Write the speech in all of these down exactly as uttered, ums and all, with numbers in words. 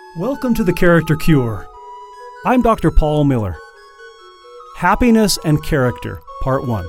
Welcome to The Character Cure. I'm Doctor Paul Miller. Happiness and Character, Part one.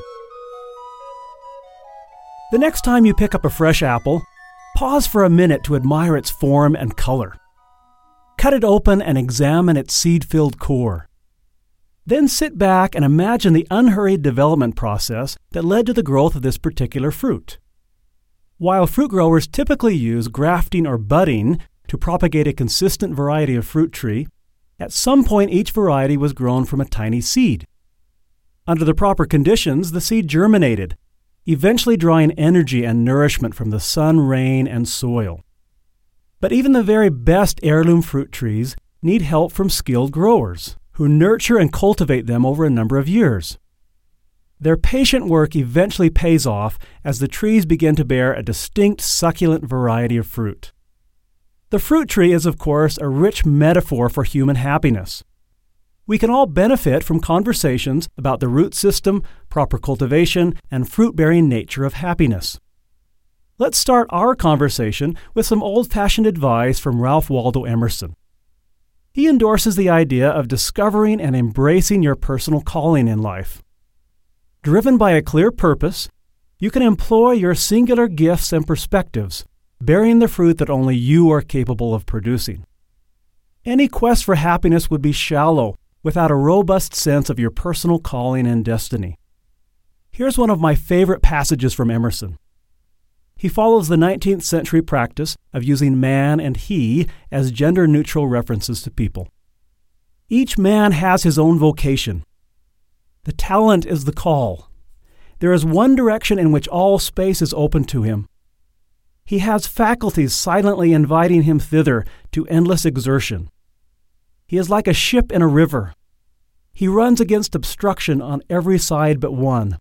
The next time you pick up a fresh apple, pause for a minute to admire its form and color. Cut it open and examine its seed-filled core. Then sit back and imagine the unhurried development process that led to the growth of this particular fruit. While fruit growers typically use grafting or budding to propagate a consistent variety of fruit tree, at some point each variety was grown from a tiny seed. Under the proper conditions, the seed germinated, eventually drawing energy and nourishment from the sun, rain, and soil. But even the very best heirloom fruit trees need help from skilled growers, who nurture and cultivate them over a number of years. Their patient work eventually pays off as the trees begin to bear a distinct succulent variety of fruit. The fruit tree is, of course, a rich metaphor for human happiness. We can all benefit from conversations about the root system, proper cultivation, and fruit-bearing nature of happiness. Let's start our conversation with some old-fashioned advice from Ralph Waldo Emerson. He endorses the idea of discovering and embracing your personal calling in life. Driven by a clear purpose, you can employ your singular gifts and perspectives, bearing the fruit that only you are capable of producing. Any quest for happiness would be shallow without a robust sense of your personal calling and destiny. Here's one of my favorite passages from Emerson. He follows the nineteenth century practice of using man and he as gender-neutral references to people. Each man has his own vocation. The talent is the call. There is one direction in which all space is open to him. He has faculties silently inviting him thither to endless exertion. He is like a ship in a river. He runs against obstruction on every side but one.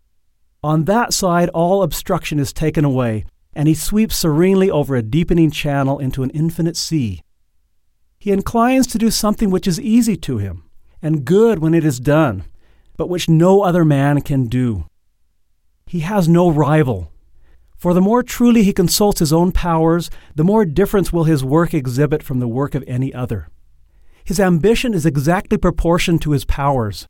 On that side, all obstruction is taken away, and he sweeps serenely over a deepening channel into an infinite sea. He inclines to do something which is easy to him, and good when it is done, but which no other man can do. He has no rival. For the more truly he consults his own powers, the more difference will his work exhibit from the work of any other. His ambition is exactly proportioned to his powers.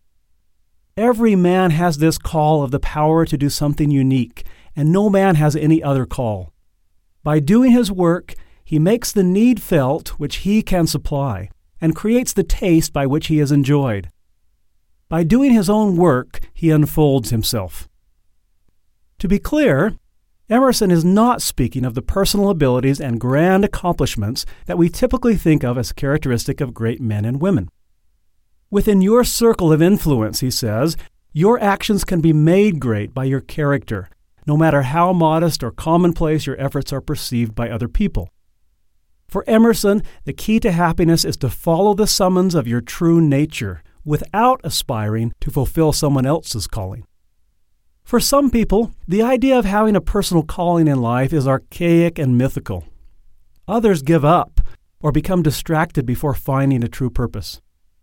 Every man has this call of the power to do something unique, and no man has any other call. By doing his work, he makes the need felt which he can supply, and creates the taste by which he is enjoyed. By doing his own work, he unfolds himself. To be clear, Emerson is not speaking of the personal abilities and grand accomplishments that we typically think of as characteristic of great men and women. Within your circle of influence, he says, your actions can be made great by your character, no matter how modest or commonplace your efforts are perceived by other people. For Emerson, the key to happiness is to follow the summons of your true nature, without aspiring to fulfill someone else's calling. For some people, the idea of having a personal calling in life is archaic and mythical. Others give up or become distracted before finding a true purpose.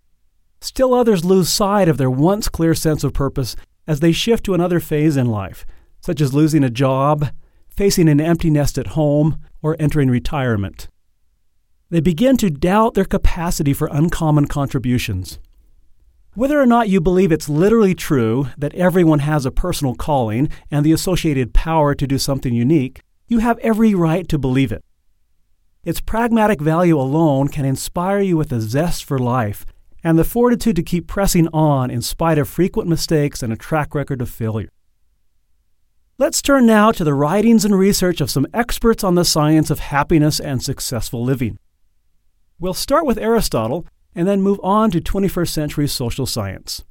Still others lose sight of their once clear sense of purpose as they shift to another phase in life, such as losing a job, facing an empty nest at home, or entering retirement. They begin to doubt their capacity for uncommon contributions. Whether or not you believe it's literally true that everyone has a personal calling and the associated power to do something unique, you have every right to believe it. Its pragmatic value alone can inspire you with a zest for life and the fortitude to keep pressing on in spite of frequent mistakes and a track record of failure. Let's turn now to the writings and research of some experts on the science of happiness and successful living. We'll start with Aristotle and then move on to twenty-first century social science.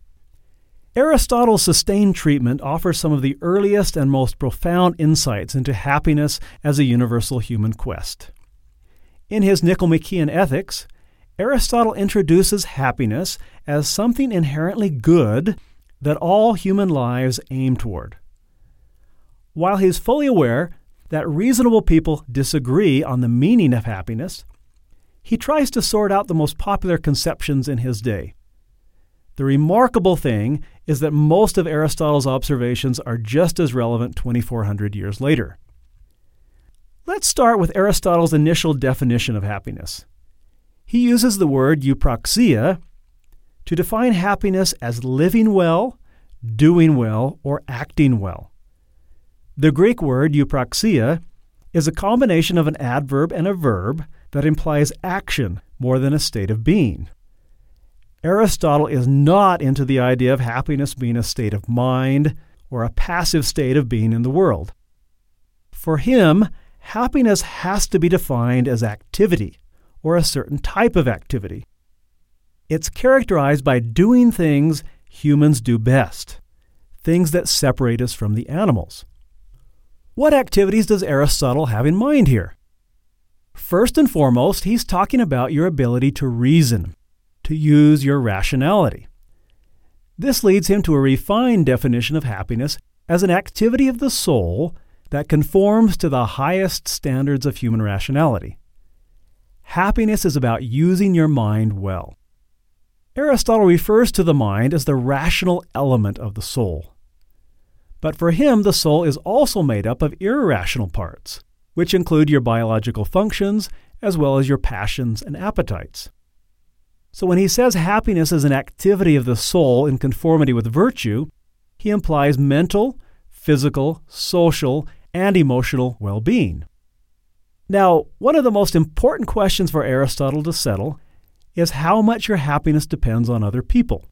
Aristotle's sustained treatment offers some of the earliest and most profound insights into happiness as a universal human quest. In his Nicomachean Ethics, Aristotle introduces happiness as something inherently good that all human lives aim toward. While he is fully aware that reasonable people disagree on the meaning of happiness, he tries to sort out the most popular conceptions in his day. The remarkable thing is that most of Aristotle's observations are just as relevant twenty-four hundred years later. Let's start with Aristotle's initial definition of happiness. He uses the word eupraxia to define happiness as living well, doing well, or acting well. The Greek word eupraxia is a combination of an adverb and a verb that implies action more than a state of being. Aristotle is not into the idea of happiness being a state of mind or a passive state of being in the world. For him, happiness has to be defined as activity or a certain type of activity. It's characterized by doing things humans do best, things that separate us from the animals. What activities does Aristotle have in mind here? First and foremost, he's talking about your ability to reason, to use your rationality. This leads him to a refined definition of happiness as an activity of the soul that conforms to the highest standards of human rationality. Happiness is about using your mind well. Aristotle refers to the mind as the rational element of the soul. But for him, the soul is also made up of irrational parts, which include your biological functions as well as your passions and appetites. So when he says happiness is an activity of the soul in conformity with virtue, he implies mental, physical, social, and emotional well-being. Now, one of the most important questions for Aristotle to settle is how much your happiness depends on other people.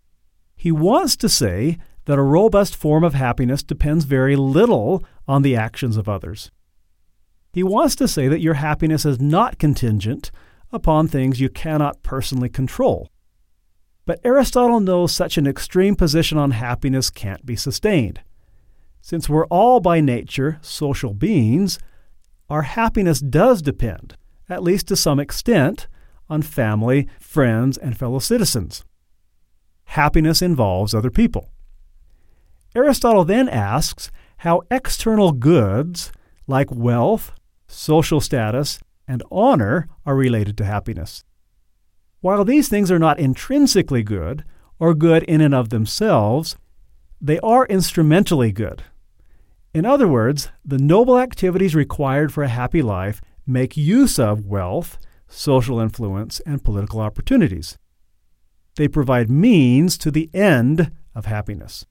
He wants to say that a robust form of happiness depends very little on the actions of others. He wants to say that your happiness is not contingent upon things you cannot personally control. But Aristotle knows such an extreme position on happiness can't be sustained. Since we're all by nature social beings, our happiness does depend, at least to some extent, on family, friends, and fellow citizens. Happiness involves other people. Aristotle then asks how external goods like wealth, social status, and honor are related to happiness. While these things are not intrinsically good or good in and of themselves, they are instrumentally good. In other words, the noble activities required for a happy life make use of wealth, social influence, and political opportunities. They provide means to the end of happiness.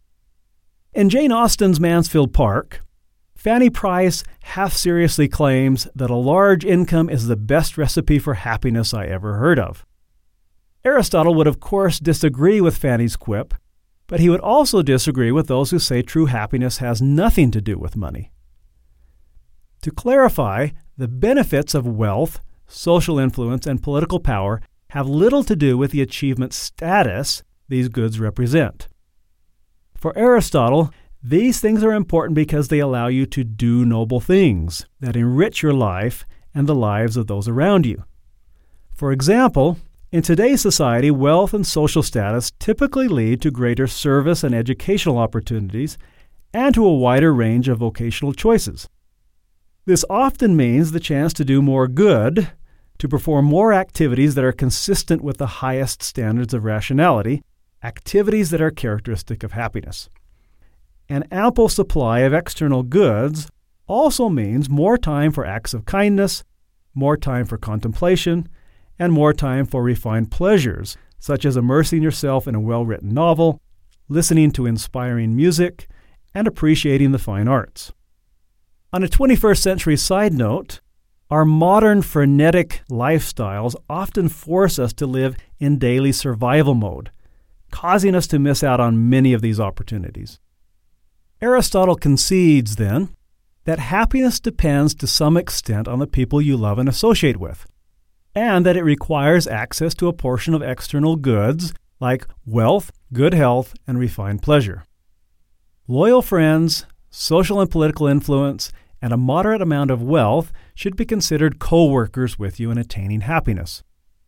In Jane Austen's Mansfield Park, Fanny Price half-seriously claims that a large income is the best recipe for happiness I ever heard of. Aristotle would of course disagree with Fanny's quip, but he would also disagree with those who say true happiness has nothing to do with money. To clarify, the benefits of wealth, social influence, and political power have little to do with the achievement status these goods represent. For Aristotle, these things are important because they allow you to do noble things that enrich your life and the lives of those around you. For example, in today's society, wealth and social status typically lead to greater service and educational opportunities and to a wider range of vocational choices. This often means the chance to do more good, to perform more activities that are consistent with the highest standards of rationality, activities that are characteristic of happiness. An ample supply of external goods also means more time for acts of kindness, more time for contemplation, and more time for refined pleasures, such as immersing yourself in a well-written novel, listening to inspiring music, and appreciating the fine arts. On a twenty-first century side note, our modern frenetic lifestyles often force us to live in daily survival mode, causing us to miss out on many of these opportunities. Aristotle concedes, then, that happiness depends to some extent on the people you love and associate with, and that it requires access to a portion of external goods like wealth, good health, and refined pleasure. Loyal friends, social and political influence, and a moderate amount of wealth should be considered co-workers with you in attaining happiness.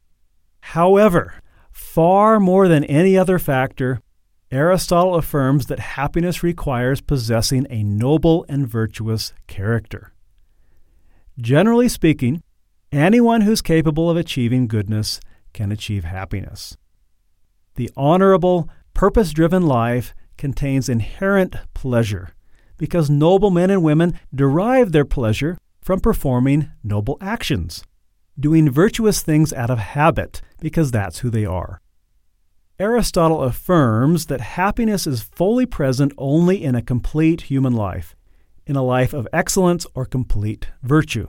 However, far more than any other factor, Aristotle affirms that happiness requires possessing a noble and virtuous character. Generally speaking, anyone who's capable of achieving goodness can achieve happiness. The honorable, purpose-driven life contains inherent pleasure because noble men and women derive their pleasure from performing noble actions, doing virtuous things out of habit because that's who they are. Aristotle affirms that happiness is fully present only in a complete human life, in a life of excellence or complete virtue.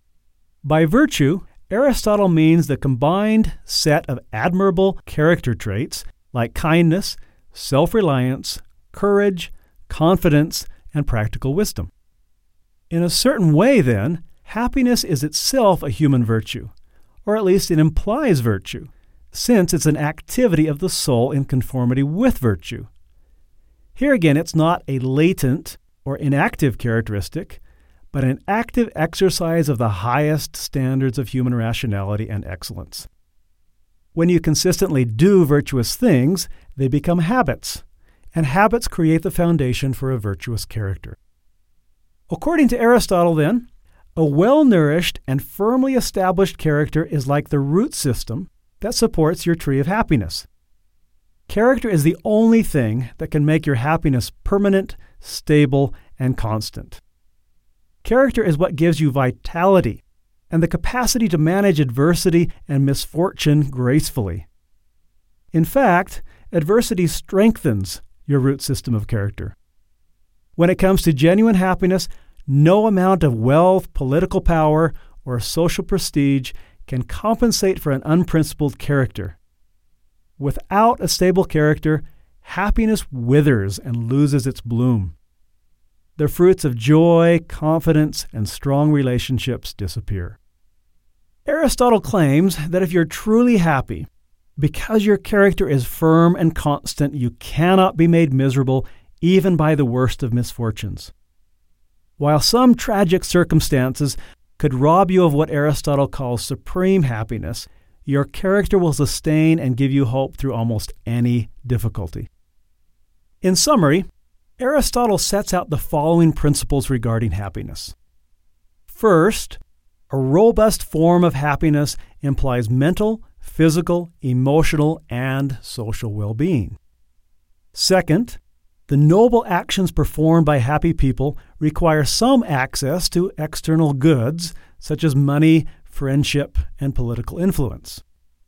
By virtue, Aristotle means the combined set of admirable character traits like kindness, self-reliance, courage, confidence, and practical wisdom. In a certain way, then, happiness is itself a human virtue, or at least it implies virtue, since it's an activity of the soul in conformity with virtue. Here again, it's not a latent or inactive characteristic, but an active exercise of the highest standards of human rationality and excellence. When you consistently do virtuous things, they become habits, and habits create the foundation for a virtuous character. According to Aristotle, then, a well-nourished and firmly established character is like the root system that supports your tree of happiness. Character is the only thing that can make your happiness permanent, stable, and constant. Character is what gives you vitality and the capacity to manage adversity and misfortune gracefully. In fact, adversity strengthens your root system of character. When it comes to genuine happiness, no amount of wealth, political power, or social prestige can compensate for an unprincipled character. Without a stable character, happiness withers and loses its bloom. The fruits of joy, confidence, and strong relationships disappear. Aristotle claims that if you're truly happy, because your character is firm and constant, you cannot be made miserable even by the worst of misfortunes. While some tragic circumstances could rob you of what Aristotle calls supreme happiness, your character will sustain and give you hope through almost any difficulty. In summary, Aristotle sets out the following principles regarding happiness. First, a robust form of happiness implies mental, physical, emotional, and social well-being. Second, the noble actions performed by happy people require some access to external goods, such as money, friendship, and political influence.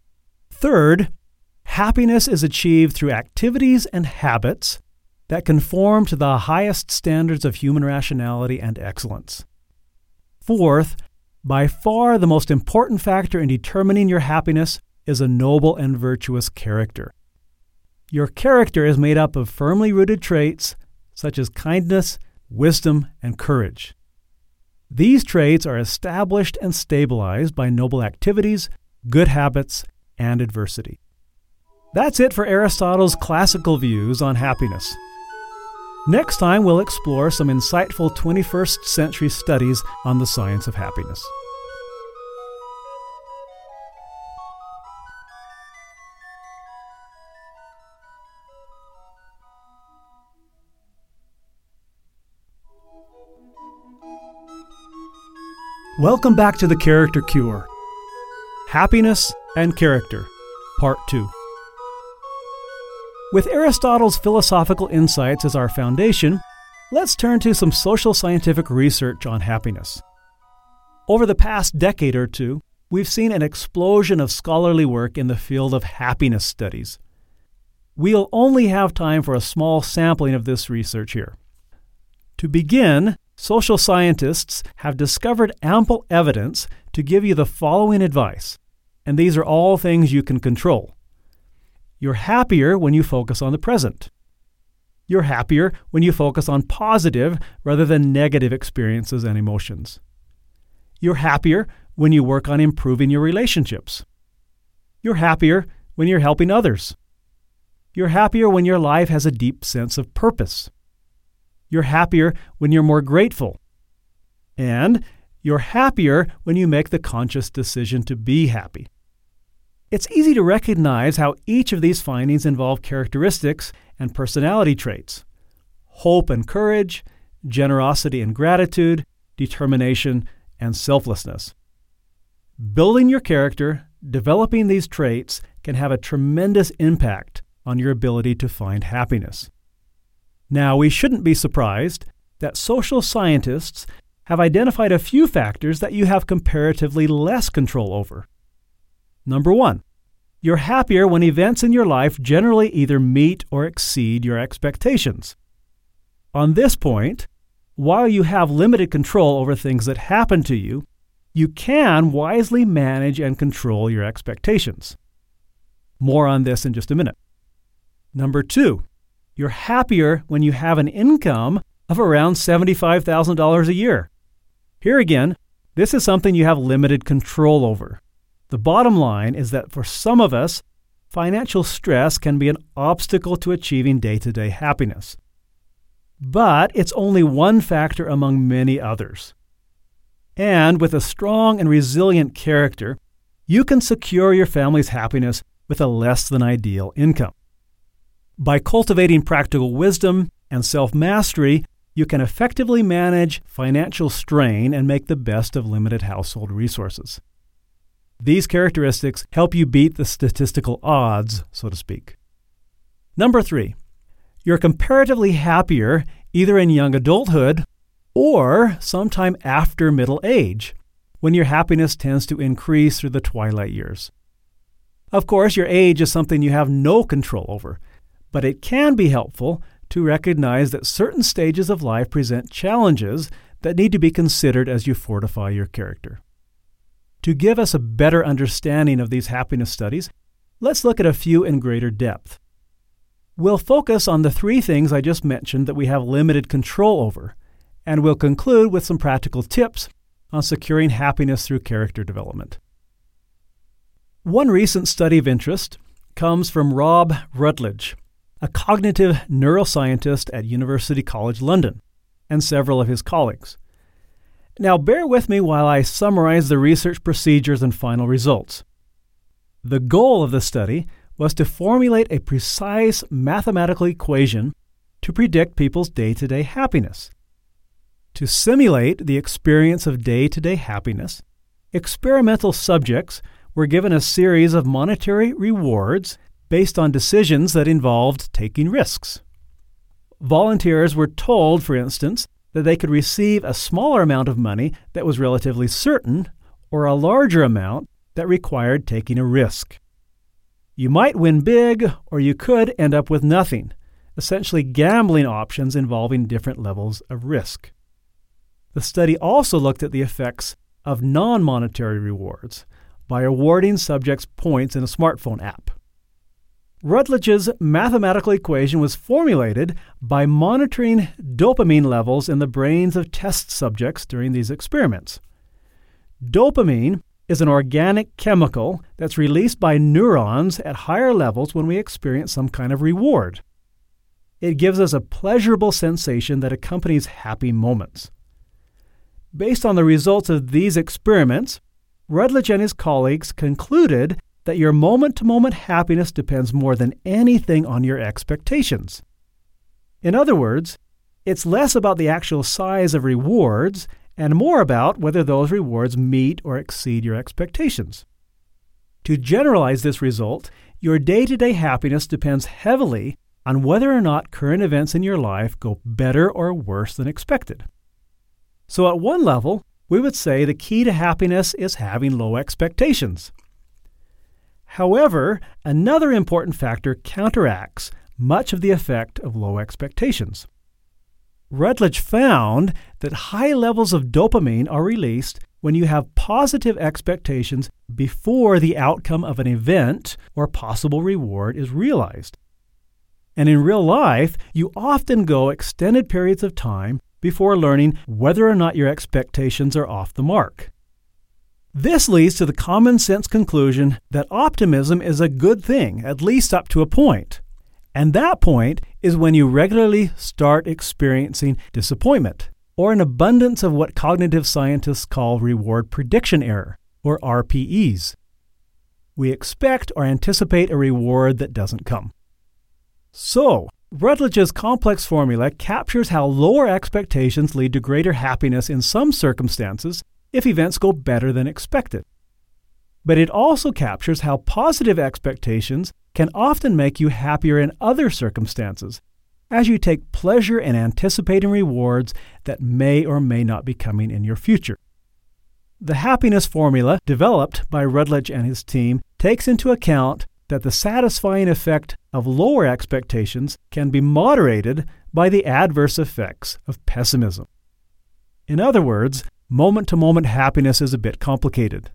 Third, happiness is achieved through activities and habits that conform to the highest standards of human rationality and excellence. Fourth, by far the most important factor in determining your happiness is a noble and virtuous character. Your character is made up of firmly rooted traits such as kindness, wisdom, and courage. These traits are established and stabilized by noble activities, good habits, and adversity. That's it for Aristotle's classical views on happiness. Next time, we'll explore some insightful twenty-first century studies on the science of happiness. Welcome back to The Character Cure. Happiness and Character, Part two. With Aristotle's philosophical insights as our foundation, let's turn to some social scientific research on happiness. Over the past decade or two, we've seen an explosion of scholarly work in the field of happiness studies. We'll only have time for a small sampling of this research here. To begin, social scientists have discovered ample evidence to give you the following advice, and these are all things you can control. You're happier when you focus on the present. You're happier when you focus on positive rather than negative experiences and emotions. You're happier when you work on improving your relationships. You're happier when you're helping others. You're happier when your life has a deep sense of purpose. You're happier when you're more grateful. And you're happier when you make the conscious decision to be happy. It's easy to recognize how each of these findings involve characteristics and personality traits: hope and courage, generosity and gratitude, determination, and selflessness. Building your character, developing these traits, can have a tremendous impact on your ability to find happiness. Now, we shouldn't be surprised that social scientists have identified a few factors that you have comparatively less control over. Number one, you're happier when events in your life generally either meet or exceed your expectations. On this point, while you have limited control over things that happen to you, you can wisely manage and control your expectations. More on this in just a minute. Number two, you're happier when you have an income of around seventy-five thousand dollars a year. Here again, this is something you have limited control over. The bottom line is that for some of us, financial stress can be an obstacle to achieving day-to-day happiness. But it's only one factor among many others. And with a strong and resilient character, you can secure your family's happiness with a less than ideal income. By cultivating practical wisdom and self-mastery, you can effectively manage financial strain and make the best of limited household resources. These characteristics help you beat the statistical odds, so to speak. Number three, you're comparatively happier either in young adulthood or sometime after middle age, when your happiness tends to increase through the twilight years. Of course, your age is something you have no control over, but it can be helpful to recognize that certain stages of life present challenges that need to be considered as you fortify your character. To give us a better understanding of these happiness studies, let's look at a few in greater depth. We'll focus on the three things I just mentioned that we have limited control over, and we'll conclude with some practical tips on securing happiness through character development. One recent study of interest comes from Rob Rutledge, a cognitive neuroscientist at University College London, and several of his colleagues. Now, bear with me while I summarize the research procedures and final results. The goal of the study was to formulate a precise mathematical equation to predict people's day-to-day happiness. To simulate the experience of day-to-day happiness, experimental subjects were given a series of monetary rewards based on decisions that involved taking risks. Volunteers were told, for instance, that they could receive a smaller amount of money that was relatively certain or a larger amount that required taking a risk. You might win big, or you could end up with nothing, essentially gambling options involving different levels of risk. The study also looked at the effects of non-monetary rewards by awarding subjects points in a smartphone app. Rutledge's mathematical equation was formulated by monitoring dopamine levels in the brains of test subjects during these experiments. Dopamine is an organic chemical that's released by neurons at higher levels when we experience some kind of reward. It gives us a pleasurable sensation that accompanies happy moments. Based on the results of these experiments, Rutledge and his colleagues concluded that your moment-to-moment happiness depends more than anything on your expectations. In other words, it's less about the actual size of rewards and more about whether those rewards meet or exceed your expectations. To generalize this result, your day-to-day happiness depends heavily on whether or not current events in your life go better or worse than expected. So at one level, we would say the key to happiness is having low expectations. However, another important factor counteracts much of the effect of low expectations. Rutledge found that high levels of dopamine are released when you have positive expectations before the outcome of an event or possible reward is realized. And in real life, you often go extended periods of time before learning whether or not your expectations are off the mark. This leads to the common sense conclusion that optimism is a good thing, at least up to a point. And that point is when you regularly start experiencing disappointment, or an abundance of what cognitive scientists call reward prediction error, or R P Es. We expect or anticipate a reward that doesn't come. So, Rutledge's complex formula captures how lower expectations lead to greater happiness in some circumstances if events go better than expected. But it also captures how positive expectations can often make you happier in other circumstances, as you take pleasure in anticipating rewards that may or may not be coming in your future. The happiness formula developed by Rutledge and his team takes into account that the satisfying effect of lower expectations can be moderated by the adverse effects of pessimism. In other words, moment-to-moment happiness is a bit complicated.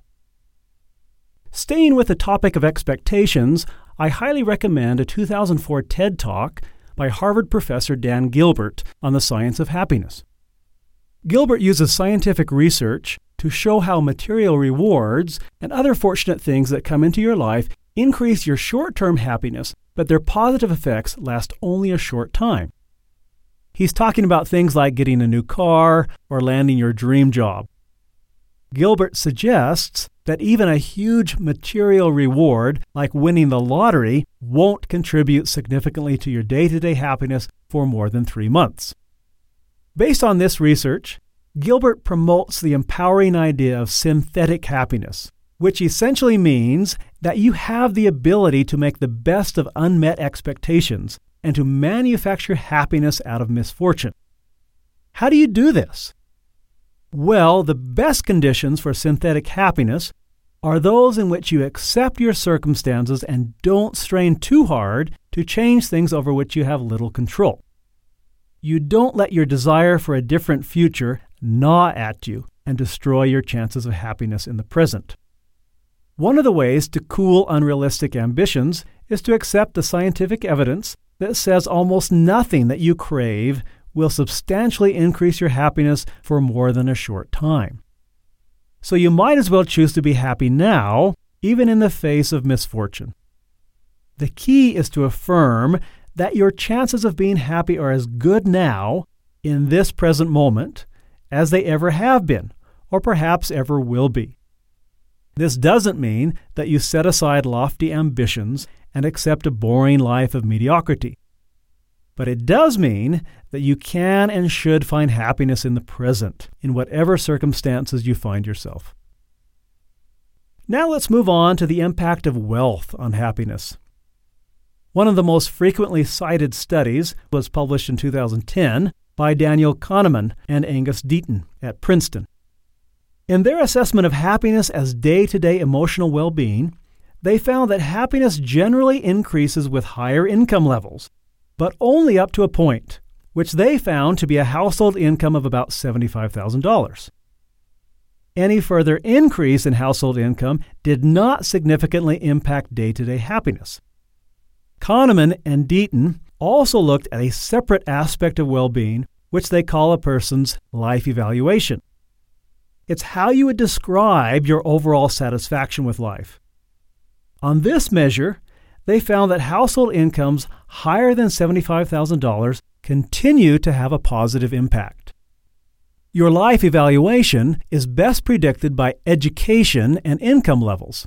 Staying with the topic of expectations, I highly recommend a two thousand four TED Talk by Harvard professor Dan Gilbert on the science of happiness. Gilbert uses scientific research to show how material rewards and other fortunate things that come into your life increase your short-term happiness, but their positive effects last only a short time. He's talking about things like getting a new car or landing your dream job. Gilbert suggests that even a huge material reward, like winning the lottery, won't contribute significantly to your day-to-day happiness for more than three months. Based on this research, Gilbert promotes the empowering idea of synthetic happiness, which essentially means that you have the ability to make the best of unmet expectations and to manufacture happiness out of misfortune. How do you do this? Well, the best conditions for synthetic happiness are those in which you accept your circumstances and don't strain too hard to change things over which you have little control. You don't let your desire for a different future gnaw at you and destroy your chances of happiness in the present. One of the ways to cool unrealistic ambitions is to accept the scientific evidence that says almost nothing that you crave will substantially increase your happiness for more than a short time. So you might as well choose to be happy now, even in the face of misfortune. The key is to affirm that your chances of being happy are as good now, in this present moment, as they ever have been, or perhaps ever will be. This doesn't mean that you set aside lofty ambitions and accept a boring life of mediocrity. But it does mean that you can and should find happiness in the present, in whatever circumstances you find yourself. Now let's move on to the impact of wealth on happiness. One of the most frequently cited studies was published in two thousand ten by Daniel Kahneman and Angus Deaton at Princeton. In their assessment of happiness as day-to-day emotional well-being, they found that happiness generally increases with higher income levels, but only up to a point, which they found to be a household income of about seventy-five thousand dollars. Any further increase in household income did not significantly impact day-to-day happiness. Kahneman and Deaton also looked at a separate aspect of well-being, which they call a person's life evaluation. It's how you would describe your overall satisfaction with life. On this measure, they found that household incomes higher than seventy-five thousand dollars continue to have a positive impact. Your life evaluation is best predicted by education and income levels.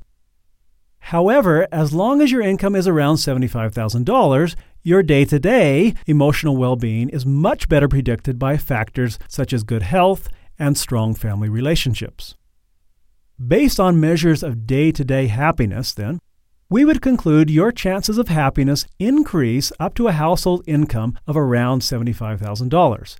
However, as long as your income is around seventy-five thousand dollars, your day-to-day emotional well-being is much better predicted by factors such as good health and strong family relationships. Based on measures of day-to-day happiness, then, we would conclude your chances of happiness increase up to a household income of around seventy-five thousand dollars.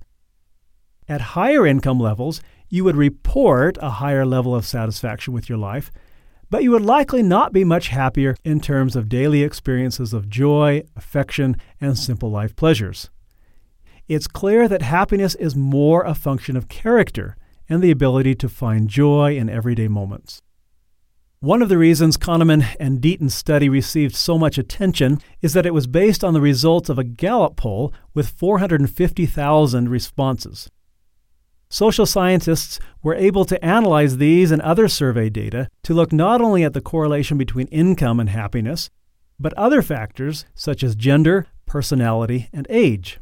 At higher income levels, you would report a higher level of satisfaction with your life, but you would likely not be much happier in terms of daily experiences of joy, affection, and simple life pleasures. It's clear that happiness is more a function of character and the ability to find joy in everyday moments. One of the reasons Kahneman and Deaton's study received so much attention is that it was based on the results of a Gallup poll with four hundred fifty thousand responses. Social scientists were able to analyze these and other survey data to look not only at the correlation between income and happiness, but other factors such as gender, personality, and age.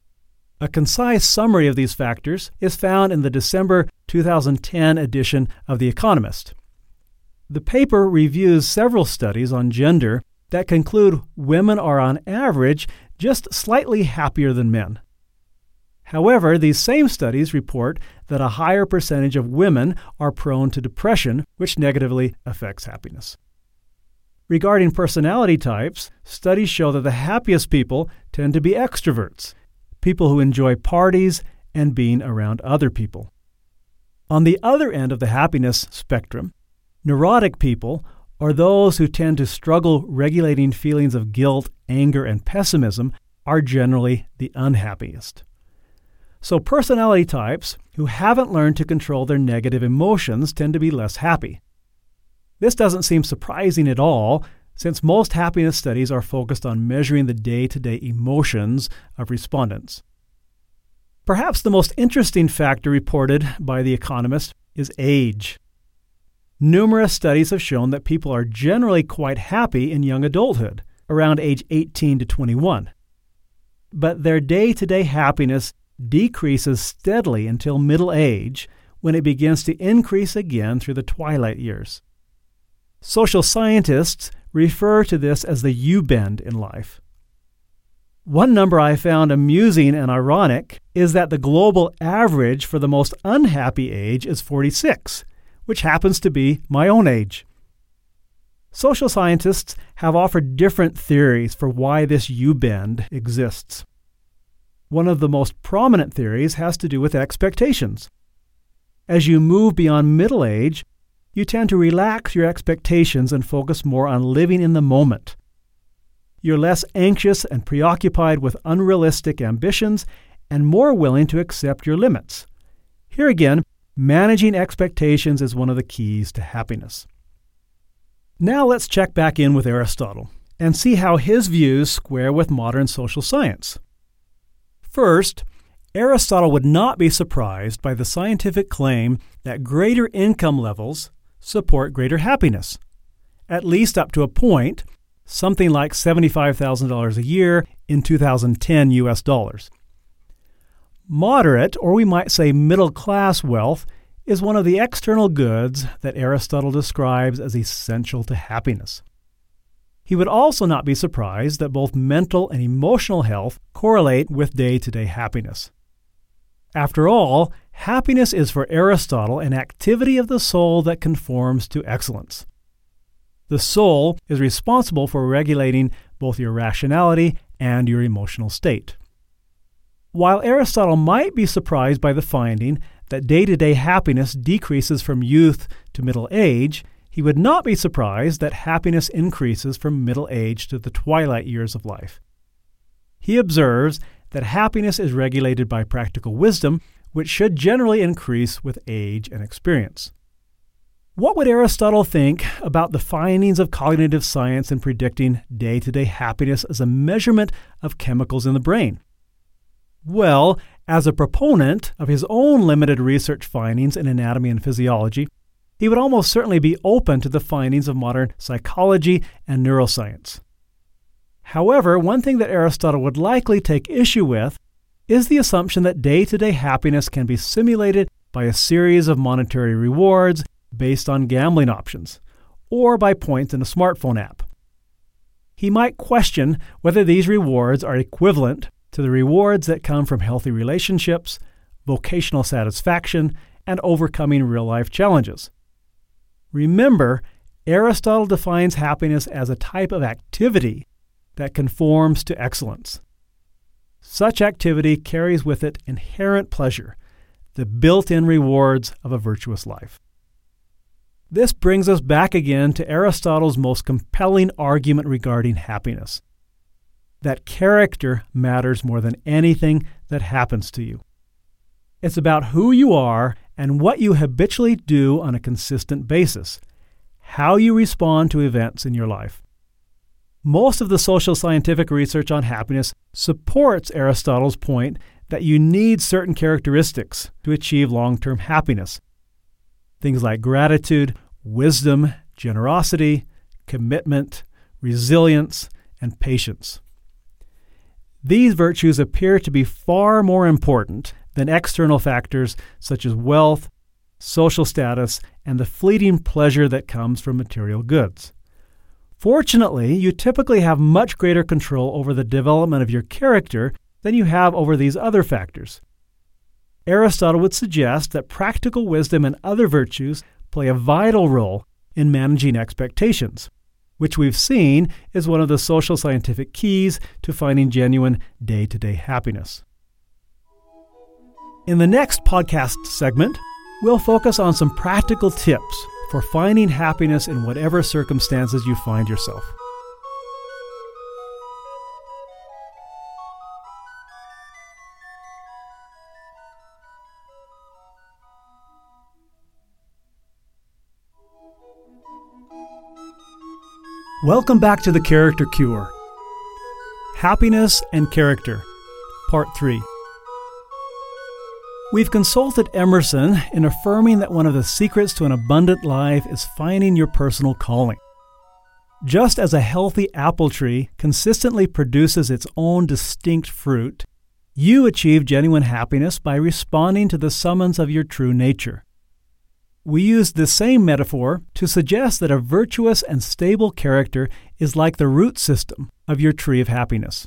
A concise summary of these factors is found in the December two thousand ten edition of The Economist. The paper reviews several studies on gender that conclude women are on average just slightly happier than men. However, these same studies report that a higher percentage of women are prone to depression, which negatively affects happiness. Regarding personality types, studies show that the happiest people tend to be extroverts, people who enjoy parties and being around other people. On the other end of the happiness spectrum, neurotic people, or those who tend to struggle regulating feelings of guilt, anger, and pessimism, are generally the unhappiest. So personality types who haven't learned to control their negative emotions tend to be less happy. This doesn't seem surprising at all, since most happiness studies are focused on measuring the day-to-day emotions of respondents. Perhaps the most interesting factor reported by The Economist is age. Numerous studies have shown that people are generally quite happy in young adulthood, around age eighteen to twenty-one. But their day-to-day happiness decreases steadily until middle age, when it begins to increase again through the twilight years. Social scientists refer to this as the U-bend in life. One number I found amusing and ironic is that the global average for the most unhappy age is forty-six, which happens to be my own age. Social scientists have offered different theories for why this U-bend exists. One of the most prominent theories has to do with expectations. As you move beyond middle age, you tend to relax your expectations and focus more on living in the moment. You're less anxious and preoccupied with unrealistic ambitions and more willing to accept your limits. Here again, managing expectations is one of the keys to happiness. Now let's check back in with Aristotle and see how his views square with modern social science. First, Aristotle would not be surprised by the scientific claim that greater income levels support greater happiness, at least up to a point, something like seventy-five thousand dollars a year in two thousand ten U S dollars. Moderate, or we might say middle-class wealth, is one of the external goods that Aristotle describes as essential to happiness. He would also not be surprised that both mental and emotional health correlate with day-to-day happiness. After all, happiness is for Aristotle an activity of the soul that conforms to excellence. The soul is responsible for regulating both your rationality and your emotional state. While Aristotle might be surprised by the finding that day-to-day happiness decreases from youth to middle age, he would not be surprised that happiness increases from middle age to the twilight years of life. He observes that happiness is regulated by practical wisdom, which should generally increase with age and experience. What would Aristotle think about the findings of cognitive science in predicting day-to-day happiness as a measurement of chemicals in the brain? Well, as a proponent of his own limited research findings in anatomy and physiology, he would almost certainly be open to the findings of modern psychology and neuroscience. However, one thing that Aristotle would likely take issue with is the assumption that day-to-day happiness can be simulated by a series of monetary rewards based on gambling options, or by points in a smartphone app. He might question whether these rewards are equivalent to the rewards that come from healthy relationships, vocational satisfaction, and overcoming real-life challenges. Remember, Aristotle defines happiness as a type of activity that conforms to excellence. Such activity carries with it inherent pleasure, the built-in rewards of a virtuous life. This brings us back again to Aristotle's most compelling argument regarding happiness, that character matters more than anything that happens to you. It's about who you are and what you habitually do on a consistent basis, how you respond to events in your life. Most of the social scientific research on happiness supports Aristotle's point that you need certain characteristics to achieve long-term happiness. Things like gratitude, wisdom, generosity, commitment, resilience, and patience. These virtues appear to be far more important than external factors such as wealth, social status, and the fleeting pleasure that comes from material goods. Fortunately, you typically have much greater control over the development of your character than you have over these other factors. Aristotle would suggest that practical wisdom and other virtues play a vital role in managing expectations, which we've seen is one of the social scientific keys to finding genuine day-to-day happiness. In the next podcast segment, we'll focus on some practical tips for finding happiness in whatever circumstances you find yourself. Welcome back to The Character Cure. Happiness and Character, Part three. We've consulted Emerson in affirming that one of the secrets to an abundant life is finding your personal calling. Just as a healthy apple tree consistently produces its own distinct fruit, you achieve genuine happiness by responding to the summons of your true nature. We use the same metaphor to suggest that a virtuous and stable character is like the root system of your tree of happiness.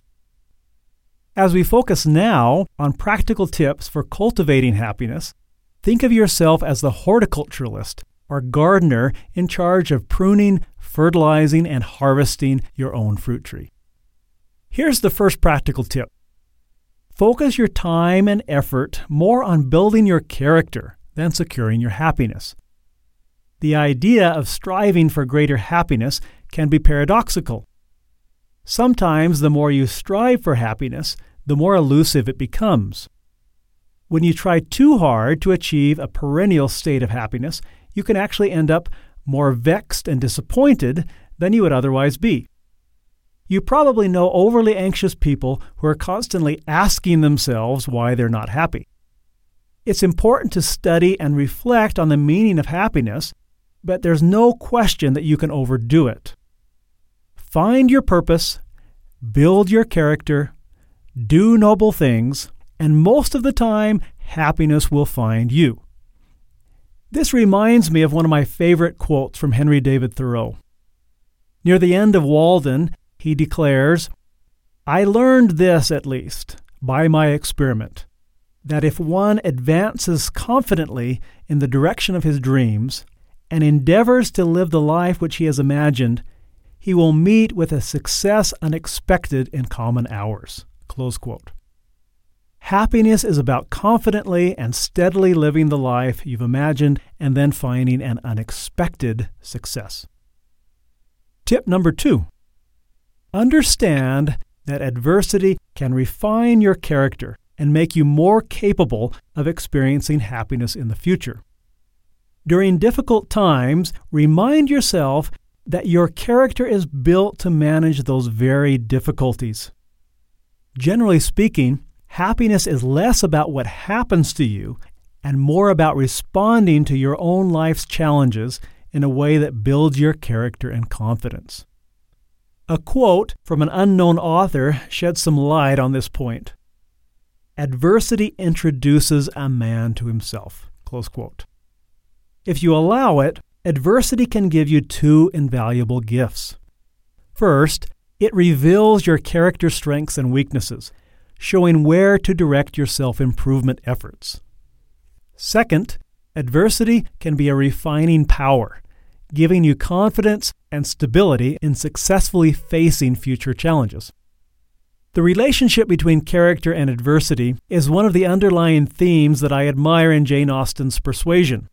As we focus now on practical tips for cultivating happiness, think of yourself as the horticulturalist or gardener in charge of pruning, fertilizing, and harvesting your own fruit tree. Here's the first practical tip. Focus your time and effort more on building your character than securing your happiness. The idea of striving for greater happiness can be paradoxical. Sometimes the more you strive for happiness, the more elusive it becomes. When you try too hard to achieve a perennial state of happiness, you can actually end up more vexed and disappointed than you would otherwise be. You probably know overly anxious people who are constantly asking themselves why they're not happy. It's important to study and reflect on the meaning of happiness, but there's no question that you can overdo it. Find your purpose, build your character, do noble things, and most of the time, happiness will find you. This reminds me of one of my favorite quotes from Henry David Thoreau. Near the end of Walden, he declares, "I learned this, at least, by my experiment, that if one advances confidently in the direction of his dreams and endeavors to live the life which he has imagined, he will meet with a success unexpected in common hours." Close quote. Happiness is about confidently and steadily living the life you've imagined and then finding an unexpected success. Tip number two. Understand that adversity can refine your character and make you more capable of experiencing happiness in the future. During difficult times, remind yourself that your character is built to manage those very difficulties. Generally speaking, happiness is less about what happens to you and more about responding to your own life's challenges in a way that builds your character and confidence. A quote from an unknown author sheds some light on this point. "Adversity introduces a man to himself." Close quote. If you allow it, adversity can give you two invaluable gifts. First, it reveals your character strengths and weaknesses, showing where to direct your self-improvement efforts. Second, adversity can be a refining power, giving you confidence and stability in successfully facing future challenges. The relationship between character and adversity is one of the underlying themes that I admire in Jane Austen's Persuasion.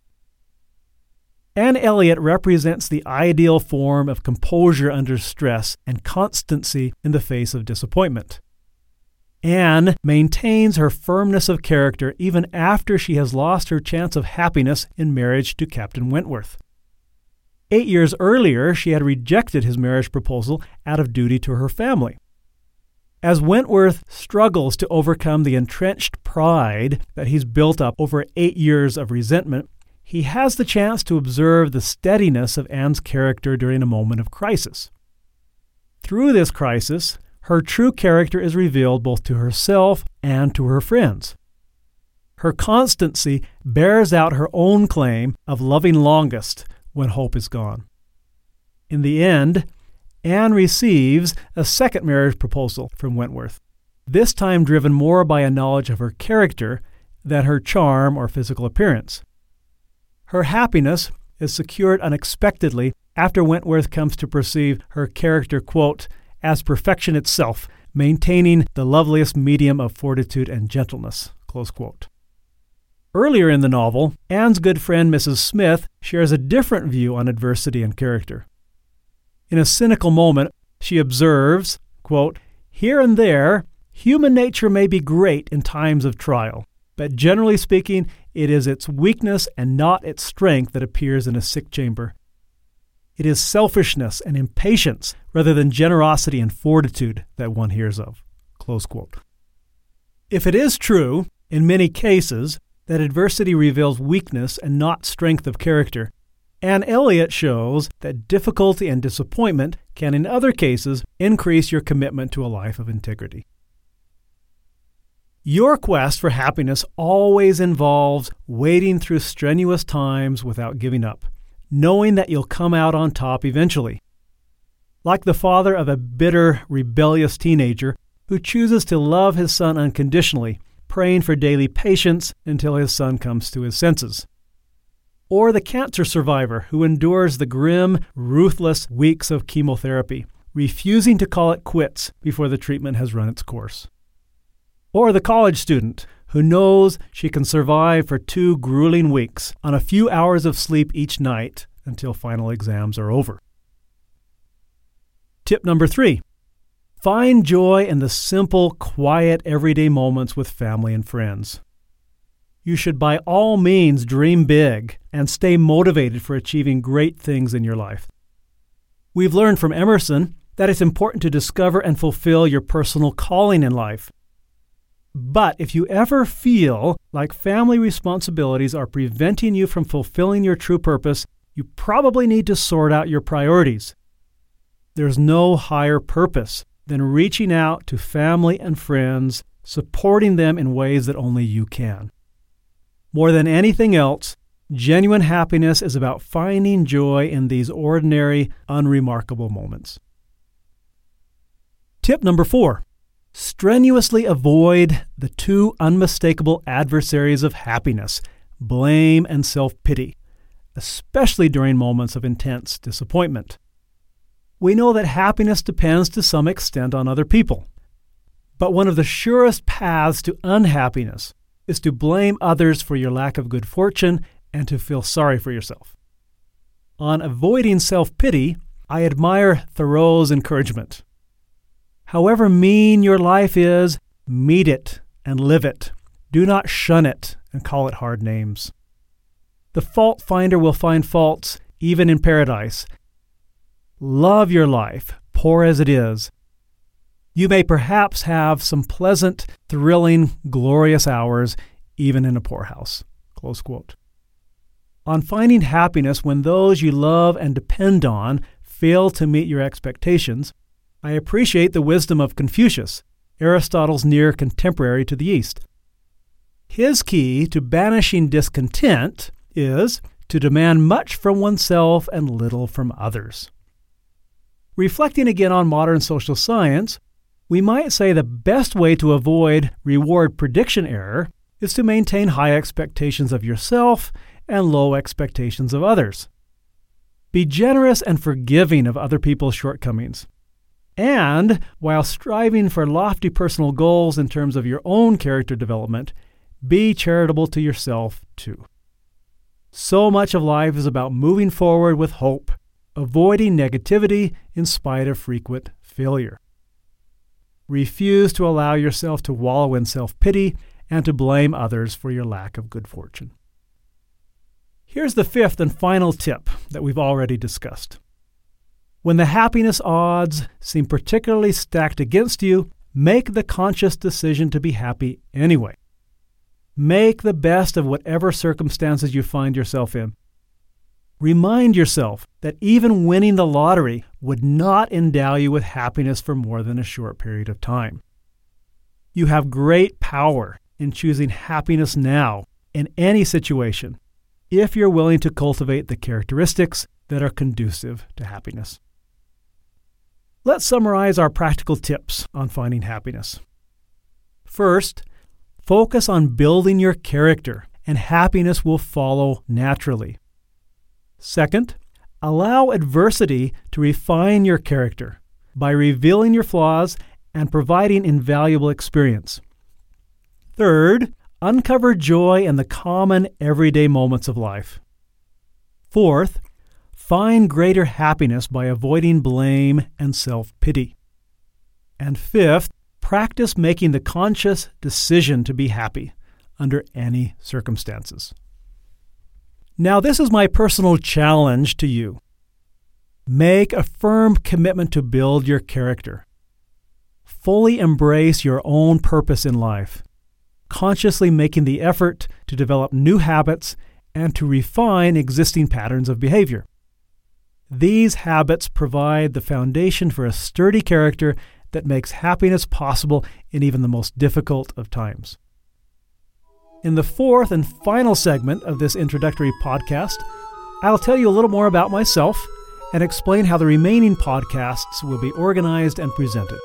Anne Elliot represents the ideal form of composure under stress and constancy in the face of disappointment. Anne maintains her firmness of character even after she has lost her chance of happiness in marriage to Captain Wentworth. Eight years earlier, she had rejected his marriage proposal out of duty to her family. As Wentworth struggles to overcome the entrenched pride that he's built up over eight years of resentment, he has the chance to observe the steadiness of Anne's character during a moment of crisis. Through this crisis, her true character is revealed both to herself and to her friends. Her constancy bears out her own claim of loving longest when hope is gone. In the end, Anne receives a second marriage proposal from Wentworth, this time driven more by a knowledge of her character than her charm or physical appearance. Her happiness is secured unexpectedly after Wentworth comes to perceive her character, quote, as perfection itself, maintaining the loveliest medium of fortitude and gentleness, close quote. Earlier in the novel, Anne's good friend Missus Smith shares a different view on adversity and character. In a cynical moment, she observes, quote, here and there, human nature may be great in times of trial, but generally speaking, it is its weakness and not its strength that appears in a sick chamber. It is selfishness and impatience rather than generosity and fortitude that one hears of, close quote. If it is true, in many cases, that adversity reveals weakness and not strength of character, Anne Elliot shows that difficulty and disappointment can, in other cases, increase your commitment to a life of integrity. Your quest for happiness always involves wading through strenuous times without giving up, knowing that you'll come out on top eventually. Like the father of a bitter, rebellious teenager who chooses to love his son unconditionally, praying for daily patience until his son comes to his senses. Or the cancer survivor who endures the grim, ruthless weeks of chemotherapy, refusing to call it quits before the treatment has run its course. Or the college student who knows she can survive for two grueling weeks on a few hours of sleep each night until final exams are over. Tip number three. Find joy in the simple, quiet, everyday moments with family and friends. You should by all means dream big and stay motivated for achieving great things in your life. We've learned from Emerson that it's important to discover and fulfill your personal calling in life. But if you ever feel like family responsibilities are preventing you from fulfilling your true purpose, you probably need to sort out your priorities. There's no higher purpose than reaching out to family and friends, supporting them in ways that only you can. More than anything else, genuine happiness is about finding joy in these ordinary, unremarkable moments. Tip number four. Strenuously avoid the two unmistakable adversaries of happiness, blame and self-pity, especially during moments of intense disappointment. We know that happiness depends to some extent on other people. But one of the surest paths to unhappiness is to blame others for your lack of good fortune and to feel sorry for yourself. On avoiding self-pity, I admire Thoreau's encouragement. However mean your life is, meet it and live it. Do not shun it and call it hard names. The fault finder will find faults even in paradise. Love your life, poor as it is. You may perhaps have some pleasant, thrilling, glorious hours even in a poorhouse. Close quote. On finding happiness when those you love and depend on fail to meet your expectations, I appreciate the wisdom of Confucius, Aristotle's near contemporary to the East. His key to banishing discontent is to demand much from oneself and little from others. Reflecting again on modern social science, we might say the best way to avoid reward prediction error is to maintain high expectations of yourself and low expectations of others. Be generous and forgiving of other people's shortcomings. And, while striving for lofty personal goals in terms of your own character development, be charitable to yourself too. So much of life is about moving forward with hope, avoiding negativity in spite of frequent failure. Refuse to allow yourself to wallow in self-pity and to blame others for your lack of good fortune. Here's the fifth and final tip that we've already discussed. When the happiness odds seem particularly stacked against you, make the conscious decision to be happy anyway. Make the best of whatever circumstances you find yourself in. Remind yourself that even winning the lottery would not endow you with happiness for more than a short period of time. You have great power in choosing happiness now in any situation if you're willing to cultivate the characteristics that are conducive to happiness. Let's summarize our practical tips on finding happiness. First, focus on building your character, and happiness will follow naturally. Second, allow adversity to refine your character by revealing your flaws and providing invaluable experience. Third, uncover joy in the common, everyday moments of life. Fourth, find greater happiness by avoiding blame and self-pity. And fifth, practice making the conscious decision to be happy under any circumstances. Now, this is my personal challenge to you. Make a firm commitment to build your character. Fully embrace your own purpose in life, consciously making the effort to develop new habits and to refine existing patterns of behavior. These habits provide the foundation for a sturdy character that makes happiness possible in even the most difficult of times. In the fourth and final segment of this introductory podcast, I'll tell you a little more about myself and explain how the remaining podcasts will be organized and presented.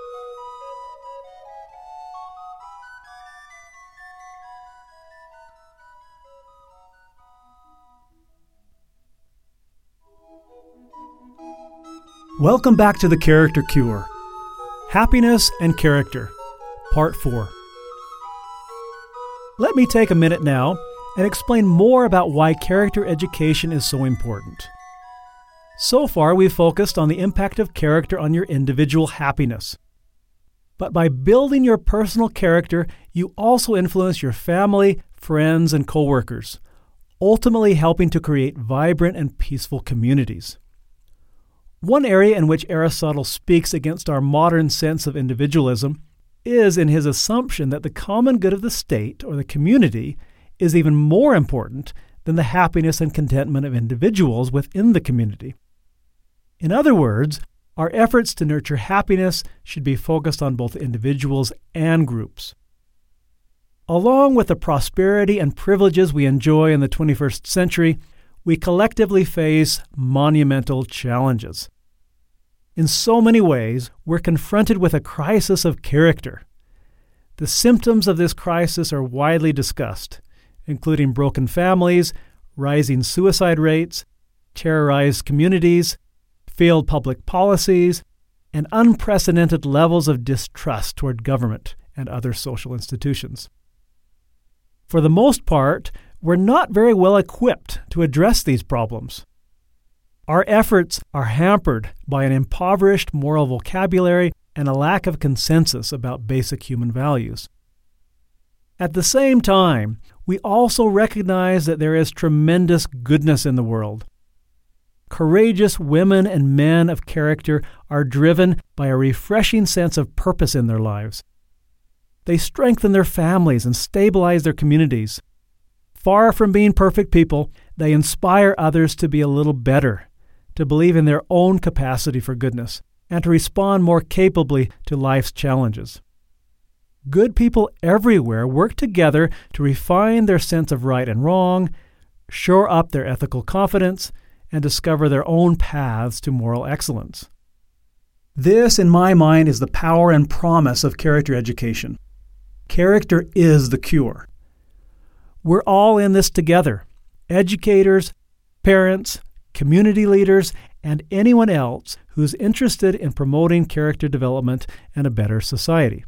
Welcome back to The Character Cure. Happiness and Character, Part four. Let me take a minute now and explain more about why character education is so important. So far, we've focused on the impact of character on your individual happiness. But by building your personal character, you also influence your family, friends, and coworkers, ultimately helping to create vibrant and peaceful communities. One area in which Aristotle speaks against our modern sense of individualism is in his assumption that the common good of the state or the community is even more important than the happiness and contentment of individuals within the community. In other words, our efforts to nurture happiness should be focused on both individuals and groups. Along with the prosperity and privileges we enjoy in the twenty-first century, we collectively face monumental challenges. In so many ways, we're confronted with a crisis of character. The symptoms of this crisis are widely discussed, including broken families, rising suicide rates, terrorized communities, failed public policies, and unprecedented levels of distrust toward government and other social institutions. For the most part, we're not very well equipped to address these problems. Our efforts are hampered by an impoverished moral vocabulary and a lack of consensus about basic human values. At the same time, we also recognize that there is tremendous goodness in the world. Courageous women and men of character are driven by a refreshing sense of purpose in their lives. They strengthen their families and stabilize their communities. Far from being perfect people, they inspire others to be a little better, to believe in their own capacity for goodness, and to respond more capably to life's challenges. Good people everywhere work together to refine their sense of right and wrong, shore up their ethical confidence, and discover their own paths to moral excellence. This, in my mind, is the power and promise of character education. Character is the cure. We're all in this together. Educators, parents, community leaders, and anyone else who's interested in promoting character development and a better society.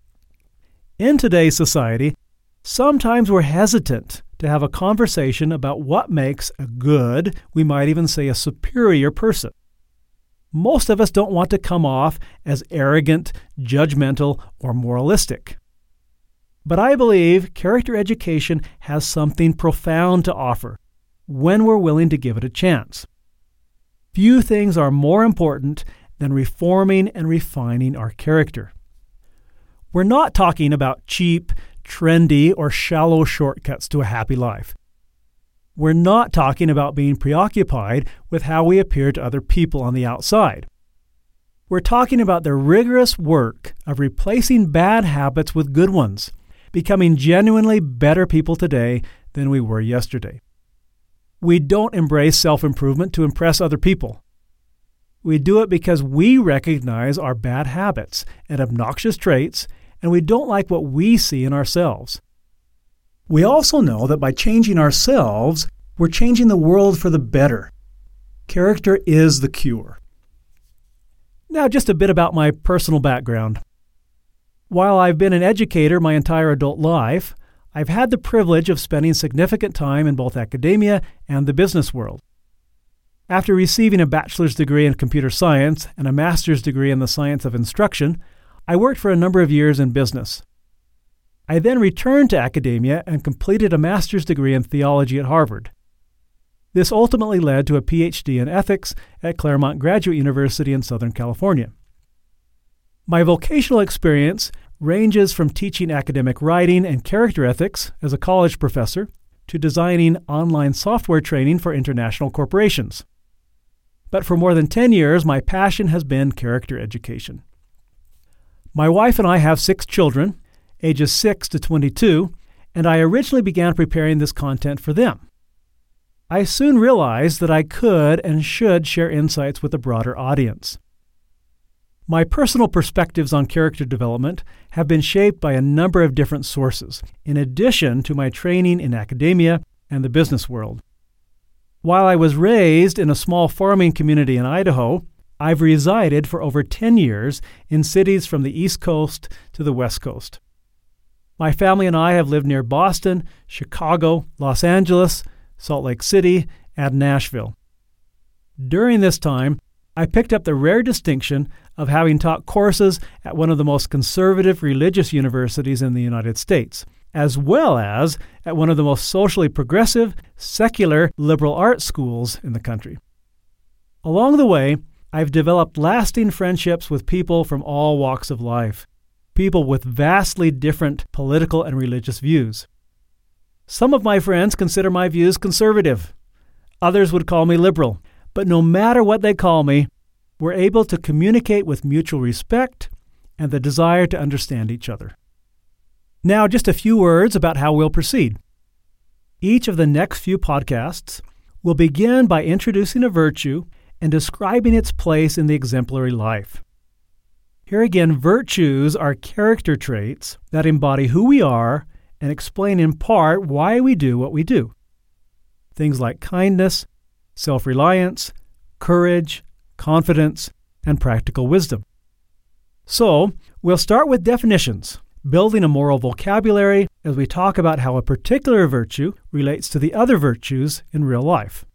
In today's society, sometimes we're hesitant to have a conversation about what makes a good, we might even say a superior person. Most of us don't want to come off as arrogant, judgmental, or moralistic. But I believe character education has something profound to offer when we're willing to give it a chance. Few things are more important than reforming and refining our character. We're not talking about cheap, trendy, or shallow shortcuts to a happy life. We're not talking about being preoccupied with how we appear to other people on the outside. We're talking about the rigorous work of replacing bad habits with good ones, becoming genuinely better people today than we were yesterday. We don't embrace self-improvement to impress other people. We do it because we recognize our bad habits and obnoxious traits, and we don't like what we see in ourselves. We also know that by changing ourselves, We're changing the world for the better. Character is the cure. Now, just a bit about my personal background. While I've been an educator my entire adult life, I've had the privilege of spending significant time in both academia and the business world. After receiving a bachelor's degree in computer science and a master's degree in the science of instruction, I worked for a number of years in business. I then returned to academia and completed a master's degree in theology at Harvard. This ultimately led to a P H D in ethics at Claremont Graduate University in Southern California. My vocational experience ranges from teaching academic writing and character ethics as a college professor to designing online software training for international corporations. But for more than ten years, my passion has been character education. My wife and I have six children, ages six to twenty-two, and I originally began preparing this content for them. I soon realized that I could and should share insights with a broader audience. My personal perspectives on character development have been shaped by a number of different sources, in addition to my training in academia and the business world. While I was raised in a small farming community in Idaho, I've resided for over ten years in cities from the East Coast to the West Coast. My family and I have lived near Boston, Chicago, Los Angeles, Salt Lake City, and Nashville. During this time, I picked up the rare distinction of having taught courses at one of the most conservative religious universities in the United States, as well as at one of the most socially progressive, secular, liberal arts schools in the country. Along the way, I've developed lasting friendships with people from all walks of life, people with vastly different political and religious views. Some of my friends consider my views conservative. Others would call me liberal. But no matter what they call me, we're able to communicate with mutual respect and the desire to understand each other. Now, just a few words about how we'll proceed. Each of the next few podcasts will begin by introducing a virtue and describing its place in the exemplary life. Here again, virtues are character traits that embody who we are and explain in part why we do what we do. Things like kindness, self-reliance, courage, confidence, and practical wisdom. So, we'll start with definitions, building a moral vocabulary as we talk about how a particular virtue relates to the other virtues in real life.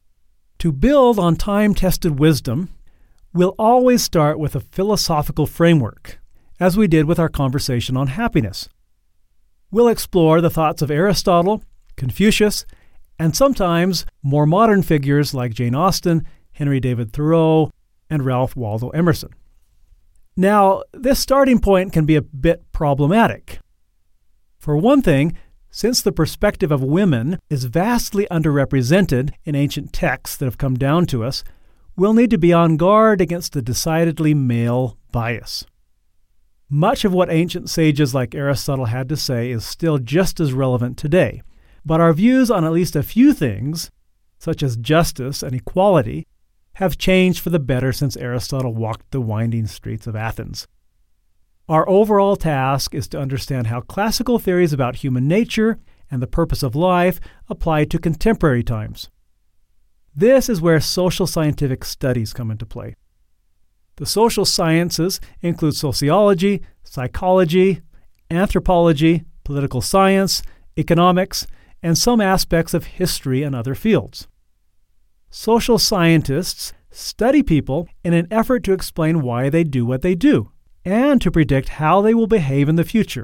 To build on time-tested wisdom, we'll always start with a philosophical framework, as we did with our conversation on happiness. We'll explore the thoughts of Aristotle, Confucius, and sometimes more modern figures like Jane Austen, Henry David Thoreau, and Ralph Waldo Emerson. Now, this starting point can be a bit problematic. For one thing, since the perspective of women is vastly underrepresented in ancient texts that have come down to us, we'll need to be on guard against a decidedly male bias. Much of what ancient sages like Aristotle had to say is still just as relevant today, but our views on at least a few things, such as justice and equality, have changed for the better since Aristotle walked the winding streets of Athens. Our overall task is to understand how classical theories about human nature and the purpose of life apply to contemporary times. This is where social scientific studies come into play. The social sciences include sociology, psychology, anthropology, political science, economics, and some aspects of history and other fields. Social scientists study people in an effort to explain why they do what they do, and to predict how they will behave in the future.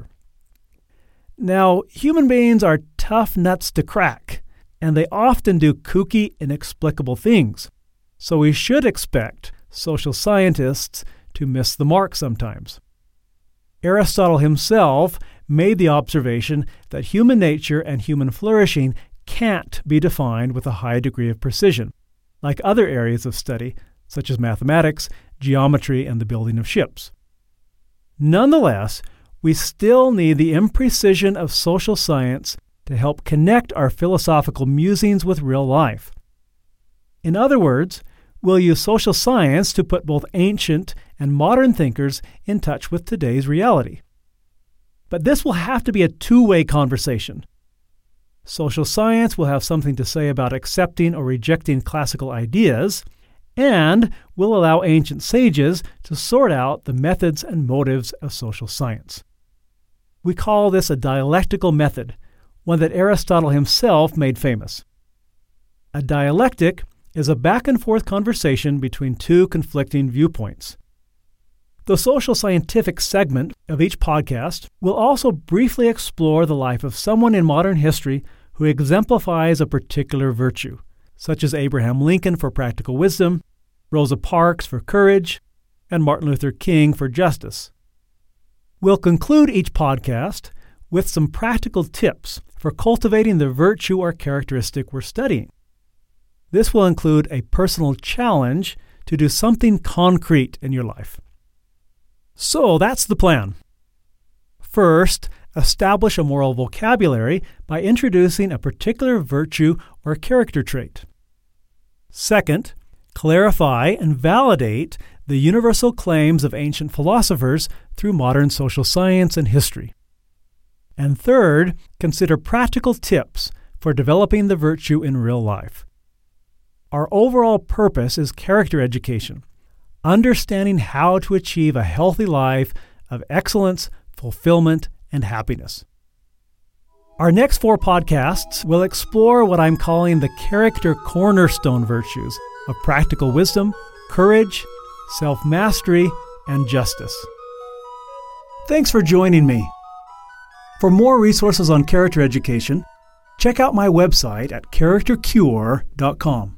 Now, human beings are tough nuts to crack, and they often do kooky, inexplicable things, so we should expect social scientists to miss the mark sometimes. Aristotle himself made the observation that human nature and human flourishing can't be defined with a high degree of precision, like other areas of study, such as mathematics, geometry, and the building of ships. Nonetheless, we still need the imprecision of social science to help connect our philosophical musings with real life. In other words, we'll use social science to put both ancient and modern thinkers in touch with today's reality. But this will have to be a two-way conversation. social science will have something to say about accepting or rejecting classical ideas, and will allow ancient sages to sort out the methods and motives of social science. We call this a dialectical method, one that Aristotle himself made famous. A dialectic is a back-and-forth conversation between two conflicting viewpoints. The social scientific segment of each podcast will also briefly explore the life of someone in modern history who exemplifies a particular virtue, such as Abraham Lincoln for practical wisdom, Rosa Parks for courage, and Martin Luther King for justice. We'll conclude each podcast with some practical tips for cultivating the virtue or characteristic we're studying. This will include a personal challenge to do something concrete in your life. So that's the plan. First, establish a moral vocabulary by introducing a particular virtue or character trait. Second, clarify and validate the universal claims of ancient philosophers through modern social science and history. And third, consider practical tips for developing the virtue in real life. Our overall purpose is character education, understanding how to achieve a healthy life of excellence, fulfillment, and happiness. Our next four podcasts will explore what I'm calling the character cornerstone virtues of practical wisdom, courage, self-mastery, and justice. Thanks for joining me. For more resources on character education, check out my website at character cure dot com.